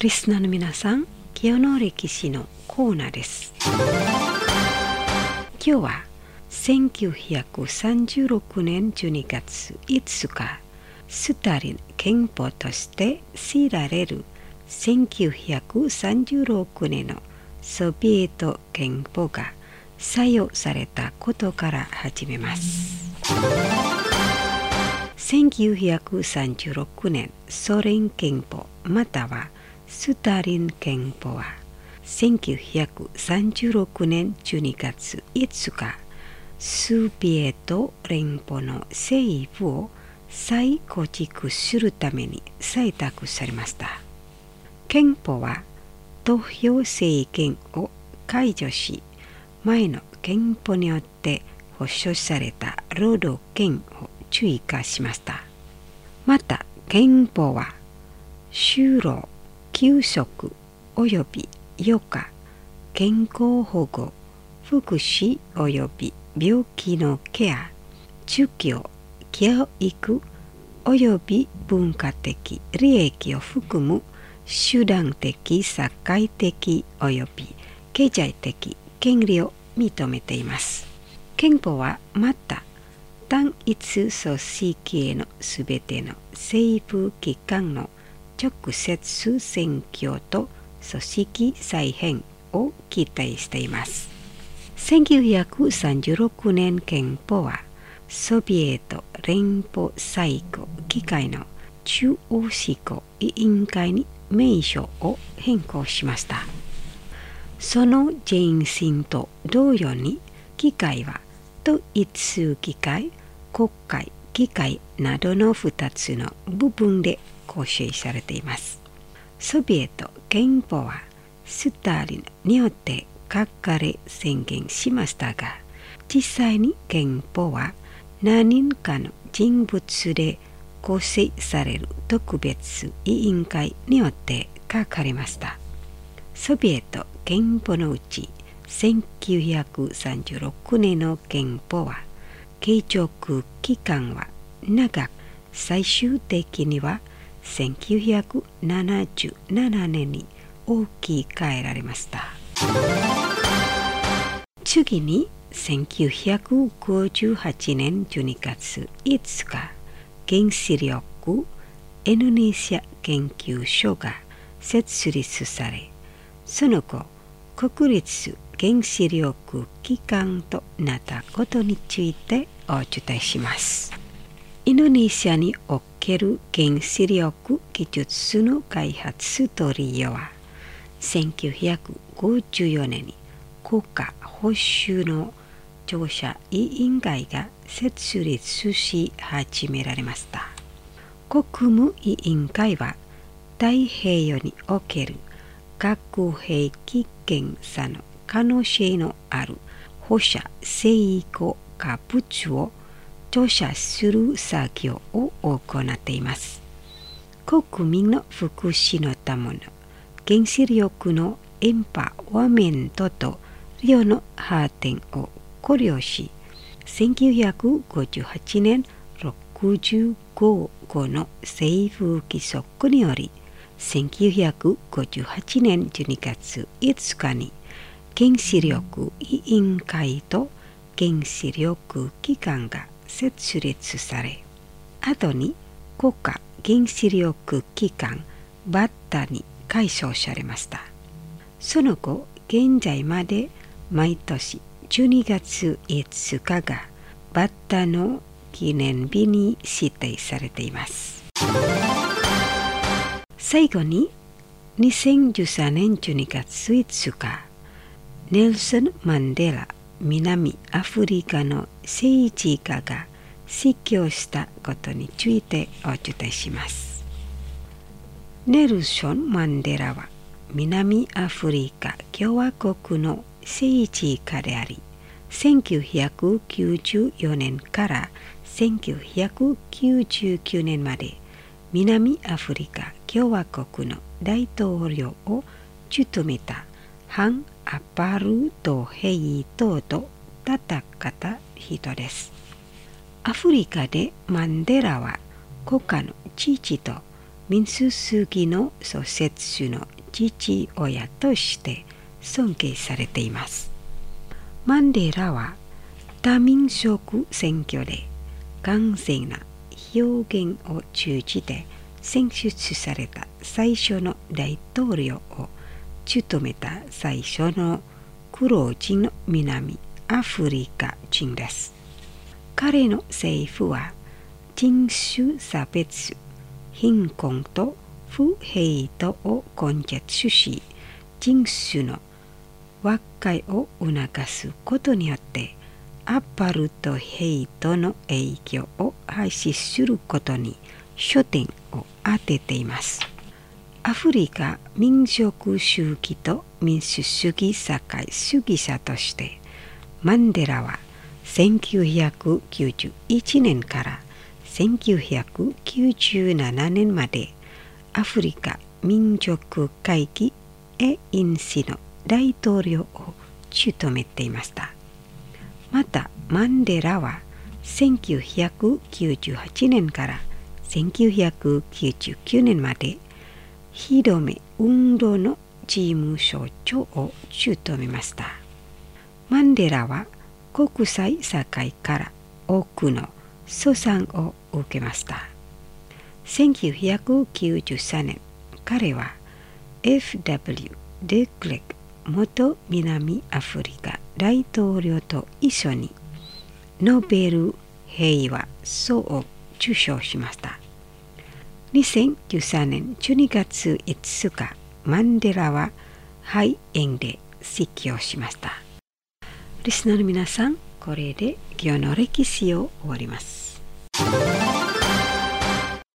リスナーの皆さん、今日の歴史のコーナーです。今日は1936年12月5日、スターリン憲法として知られる1936年のソビエト憲法が採用されたことから始めます。1936年ソ連憲法またはスターリン憲法は1936年12月5日、ソビエト連邦の政府を再構築するために採択されました。憲法は投票制限を解除し、前の憲法によって保障された労働権を追加しました。また憲法は就労、休息および余暇、健康保護、福祉および病気のケア、宗教、教育および文化的利益を含む集団的社会的および経済的権利を認めています。憲法はまた単一組織へのすべての政府機関の直接選挙と組織再編を規定しています。1936年憲法はソビエト連邦最高議会の中央執行委員会に名称を変更しました。その前身と同様に議会は統一議会、国会議会などの2つの部分で構成されています。ソビエト憲法はスターリンによって書かれ宣言しましたが、実際に憲法は何人かの人物で構成される特別委員会によって書かれました。ソビエト憲法のうち1936年の憲法は継続期間は長く、最終的には1977年に置き換えられました。次に1958年12月5日、原子力インドネシア研究所が設立され、その後国立原子力機関となったことについてお伝えします。インドネシアにおける原子力技術の開発と利用は1954年に国家保守の調査委員会が設立し始められました。国務委員会は太平洋における核兵器検査の可能性のある放射性化物を調査する作業を行っています。国民の福祉のための原子力のエンパワーメントと利用の発展を考慮し、1958年65号の政府規則により、1958年12月5日に原子力委員会と原子力機関が設立され、後に国家原子力機関バッタに改称されました。その後、現在まで毎年12月5日がバッタの記念日に指定されています。最後に2013年12月5日、ネルソン・マンデラ南アフリカの政治家が死去したことについてお伝えします。ネルソン・マンデラは南アフリカ共和国の政治家であり、1994年から1999年まで南アフリカ共和国の大統領を務めた反アパルトヘイトと戦った人です。アフリカでマンデラは国家の父と民主主義の創設者の父親として尊敬されています。マンデラは多民族選挙で完全な表現を通じて選出された最初の大統領を務めた最初の黒人の南アフリカ人です。彼の政府は人種差別、貧困と不平等を根絶し、人種の和解を促すことによってアパルトヘイトの影響を廃止することに焦点を当てています。アフリカ民族主義と民主主義社会主義者としてマンデラは1991年から1997年までアフリカ民族会議 ANC の大統領を務めていました。またマンデラは1998年から1999年までひどめ運動の事務所長を務めました。マンデラは国際社会から多くの称賛を受けました。1993年、彼は F.W. デクレック元南アフリカ大統領と一緒にノーベル平和賞を受賞しました。2013年12月5日、マンデラは肺炎で死去しました。リスナーの皆さん、これで今日の歴史を終わります。